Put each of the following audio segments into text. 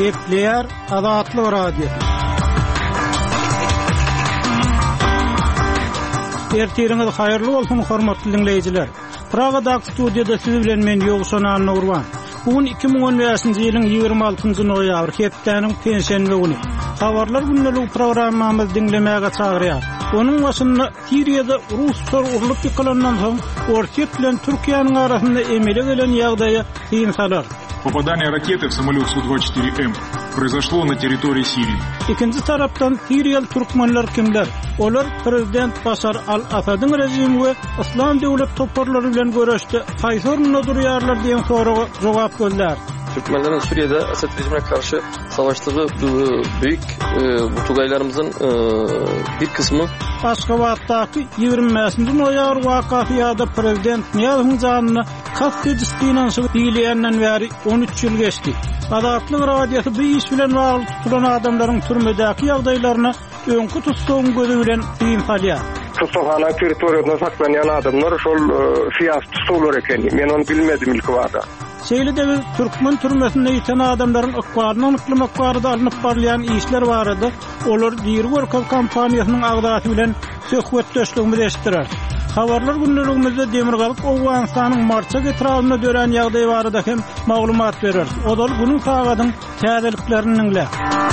Kepler Azatlyk Radio. Ertiriňiz haýyrly bolsun hormatly dinleýijiler. Pragada studiýada siz bilen men Ýogşan Nurwan. Bugün 2015-nji ýylyň 26-njy noýabr hepdeniň pensiýa güni. Habarlar günlük programmamy dinlemäge çagyrýar. Onuň başynda Siriýada Ruslar urulyp ýykylandan soň Orkiýet bilen Türkiýanyň arasynda emele gelen ýagdaýa kynsalar. Попадание ракеты в самолет Су-24М произошло на территории Сирии. İkinci taraftan Siriýaly türkmenler kimler? Olar prezident Başar al-Asadyň rejimi we İslam döwlet toparlary bilen görüşde haýsy orunda durýarlar diýen soraga jogap berdiler. Türkmenlerin Suriye'de Esed rejimine karşı savaştığı büyük Tugaylarımızın bir kısmı Aşgabatdaki 20-nji noýabr wakasyada prezident Niýazyň janyny kastetdiňden soň diýilýänden bäri 13 ýyl geçdi. Azatlyk radiosu bu iş bilen bagly tutulan adamlaryň türmedäki ýagdaýlaryny öňkü tutsagyň gözü bilen ýyňsalýar. Tutukhana territoriýasynda saklanan adamlar şol fiýas tutulur ekeni. Men onu bilmedim ilk wagtda. Şeýle de Türkmen türmesinde ýeten adamlaryň ykbaryny onyklamak barada alınıp barlayan işler barada olar diýir gorkal kampaniýasynyň agdaty bilen söhbetdeşligini eşitdiler. Habarlar günlüğümüzde Demirgalyk Owganystanyň marça getirýändigi dören ýagdaý barada hem maglumat berer. Odal günün sagadyň täzeliklerini dinle.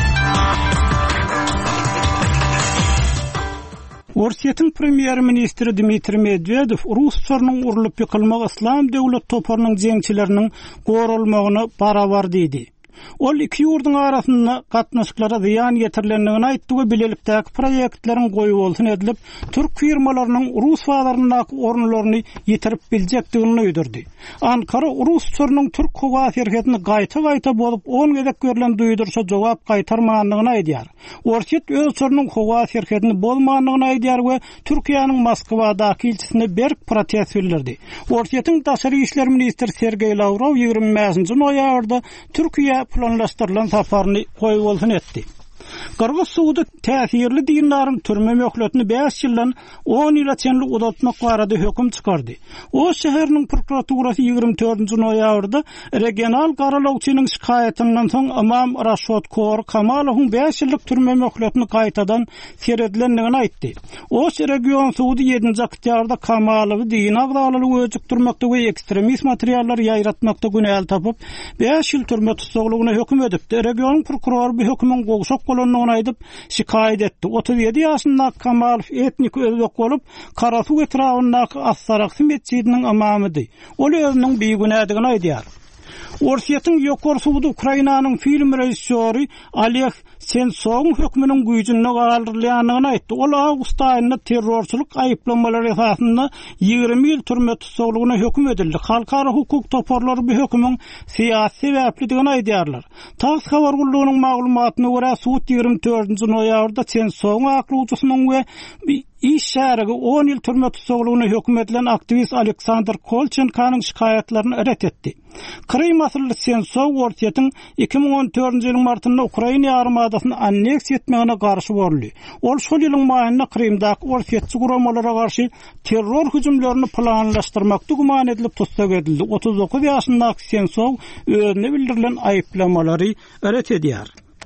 Orkiýetiň premier ministri Dmitri Medvedev Ruslaryň urulyp ýykylmagy İslam döwlet toparynyň jeňçileriniň gorulmagyny barabar diýdi. Ol iki ýurduň arasynda gatnaşyklara ziýan ýetirilendigini aýtdy we bilelikdäki proýektleriň goýup bolsun edilip, türk firmalarynyň Rus bazarynyňdaky ornlaryny ýetirip biljekdigini öýdürdi. Ankara Ruslarynyň türk howa şirketini gaýta bolup 10 gezek görülen duýdursa jogap gaýtarmandygyny aýdýar. Orkiýet öz sorunun howa şirketini bolmandygyny aýdýar we Türkiýanyň Moskwadaky ilçisine berk protest bildirdi. Orkiýetiň daşary işler ministri Sergey Lavrov 25-nji noýabrda Türkiýe planlaşdyrılan safaryny goýup bolsun etdi. Garga suwda täsirli dinlaryň türme möhletini 5 ýyldan 10 ýyla çenli uzatmak barada höküm çykardy. O şäherniň prokuraturasy 24-nji noýabrda regional garalawçynyň şikaýatynyň soň Imam Raşad Kor Kamalowyň 5 ýyllyk türme möhletini gaýtadan seredilendigini aýtdy. O region suwdy 7-nji oktýabrda Kamalowy din agdalygy öjükdirmekde we ekstremist materiallar ýaýratmakda günäl tapyp 5 ýyl türme tutsaglygyna höküm edipdi. Region prokurory bu hökümüň gowşak bolanyny aýdyp şikaýet etdi. 37 ýaşyndaky Kamalow etnik özbek bolup, Karasuw etrafyndaky As-Sarakhy mescidiniň imamydy. Ol özüniň biýigünädigini aýdýar. Orkiýetiň ýokary suwdy Ukrainanyň film rejissöri Oleg Sentsov'un hökmünün güýjüne galdyrylýanyny aýtdy. Ol awgust aýynda terrorçylyk aýyplamalary esasynda 20 ýyl türme tutsaglygyna höküm edildi. Halkara hukuk toparlary bu hökümüň syýasy sebäpligini aýdýarlar. Tass habar gullugynyň maglumatyna görä sud 24-nji noýabrda Sentsowyň aklawçysynyň we iş şäherige 10 ýyl türme tutsaglygyna höküm edilen aktivist Aleksandr Kolchenkanyň şikaýatlaryny ret etdi. Krym masaly Sentsow Orkiýetiň 2014-nji ýylyň martynda Ukraina ýarymadasyny anneks etmegine garşy boldy. Ol şol ýylyň maýynda Krymdaky Orkiýetçi guramalara garşy terror hüjümlerini planlaşdyrmakda guman edilip tutsak edildi. 39 ýaşyndaky Sentsow özüne bildirilen aýyplamalary ret edýär.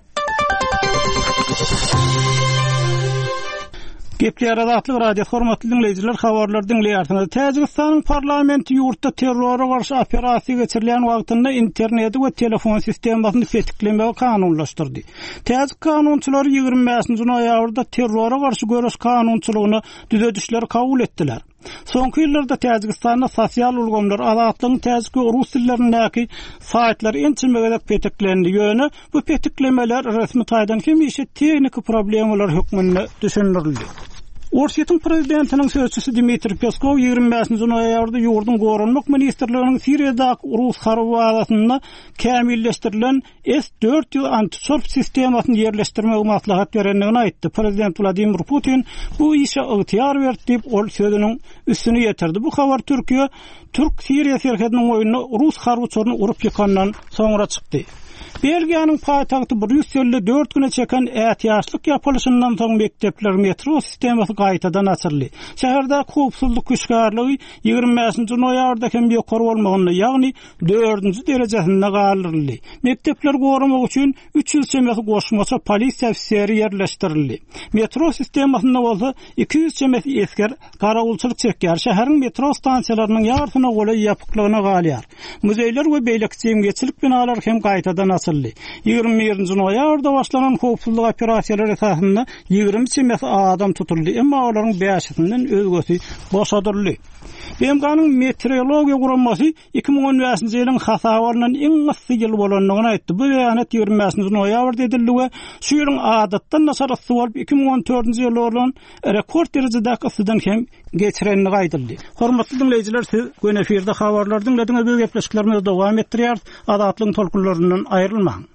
Kepler Azatlyk radio hormatly dinleýijiler, habarlar dinleýärsiniz. Täjikistanyň parlamenti ýurtda terrora garşy operasiýa geçirilen wagtynda interneti we telefon sistemasyny fetiklemäge kanunlaşdyrdy. Täjik kanunçylary 25-nji noýabrda terrora garşy görüş kanunçylygyny düzedişler kabul etdiler. Soňky ýyllarda Täjikistanda sosial ulgamlar azatlygyň täziki rus dillerindäki saýtlar ençimege fetiklendi. Ýöne bu fetiklemeler resmi taýdan hemişe teknik problemler hökmünde düşündirildi. Orkiýetiň prezidentiniň sözçüsü Dmitri Peskov 25-nji noýabrda ýurdun gorunmak ministrliginiň Siriýadaky Rus harby kämilleşdirilen S-400 antiçorp sistemasyny ýerleşdirmegi maslahat berendigini aýtdy. Prezident Vladimir Putin bu işe ygtyýar berdi diýip ol sözüniň üstüne ýetirdi. Bu habar Türk Siriýa şerhetiniň oýuny Rus harbyçylaryny urup ýykandan soňra çykdy. Belgiýanyň paýtagty Brüsselde 4 güne çeken ätýaşlyk ýapylşyndan soň mektepler metro sistematy gaýtadan açyldy. Şäherde howpsuzlyk güçgärligi 25-nji noýabrda hem ýokary bolmagyny, ýagny 4-nji derejesinde galdyryldy. Mektepler goramak üçin 300 çemet goşmaça polisiýa ofiseri ýerleşdirildi. Metro sistemasynda bolsa 200 çemet esker garawulçylyk çekýär. Şäheriň metro stansiýalarynyň ýartyna goly ýapyklygyna galýar. Muzeýler we beýleki jemgyýetçilik binalar hem gaýtadan açyldy. 21-nji noýabrda başlanan howpsuzlyk operasiýalary esasynda 20 çemet adam tutuldy, emma olaryň 5-sinden özgesi boşadyrly. BMK'nın meteorologiya guramasy 2015-nji ýylyň hasabaryndan iň ysy ýyl bolanlygyny aýtdy. Bu beýanat 25-nji noýabrda edildi we şu ýylyň adatdan nasar ysy bolup 2014-nji ýyl bolan rekord derejedäki yssydan hem geçirenini gaýdyldy. Hormatly dinleýijiler, siz gün efirde habarlar dinlediňiz, bu gepleşiklerimiz dowam etdirýär. Adatlyň tolkunlaryndan aýrylmaň.